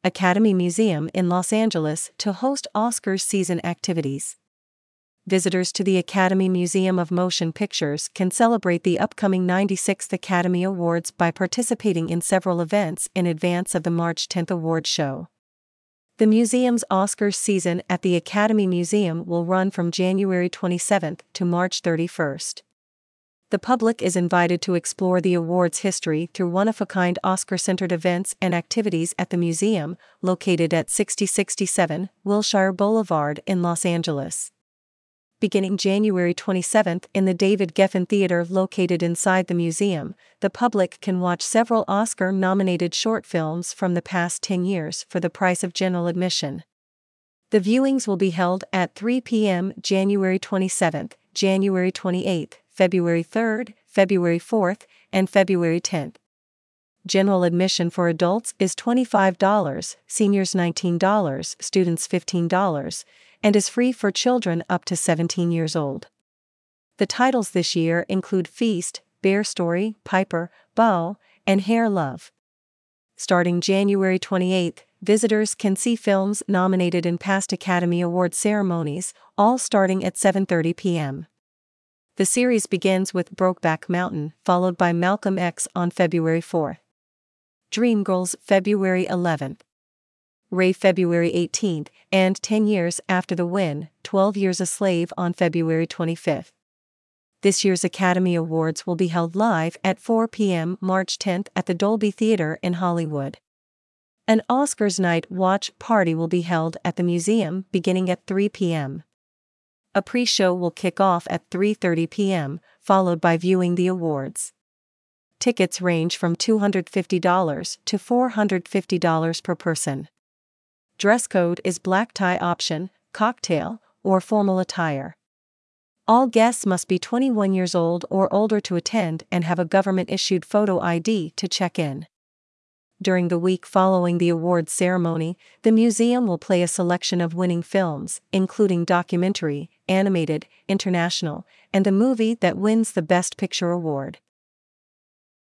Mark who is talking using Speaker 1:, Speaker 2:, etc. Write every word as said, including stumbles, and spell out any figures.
Speaker 1: Academy Museum in Los Angeles to host Oscars season activities. Visitors to the Academy Museum of Motion Pictures can celebrate the upcoming ninety-sixth Academy Awards by participating in several events in advance of the March tenth award show. The museum's Oscars season at the Academy Museum will run from January twenty-seventh to March thirty-first. The public is invited to explore the awards' history through one-of-a-kind Oscar-centered events and activities at the museum, located at sixty sixty-seven Wilshire Boulevard in Los Angeles. Beginning January twenty-seventh in the David Geffen Theater located inside the museum, the public can watch several Oscar-nominated short films from the past ten years for the price of general admission. The viewings will be held at three p m January twenty-seventh, January twenty-eighth, February third, February fourth, and February tenth. General admission for adults is twenty-five dollars, seniors nineteen dollars, students fifteen dollars, and is free for children up to seventeen years old. The titles this year include Feast, Bear Story, Piper, Bow, and Hair Love. Starting January twenty-eighth, visitors can see films nominated in past Academy Award ceremonies, all starting at seven thirty p m The series begins with Brokeback Mountain, followed by Malcolm X on February fourth. Dreamgirls February eleventh. Ray February eighteenth, and ten years After the Win, twelve Years a Slave on February twenty-fifth. This year's Academy Awards will be held live at four p m March tenth at the Dolby Theater in Hollywood. An Oscars night watch party will be held at the museum beginning at three p m A pre-show will kick off at three thirty p m, followed by viewing the awards. Tickets range from two hundred fifty dollars to four hundred fifty dollars per person. Dress code is black tie option, cocktail, or formal attire. All guests must be twenty-one years old or older to attend and have a government-issued photo I D to check in. During the week following the awards ceremony, the museum will play a selection of winning films, including documentary, animated, international, and the movie that wins the Best Picture award.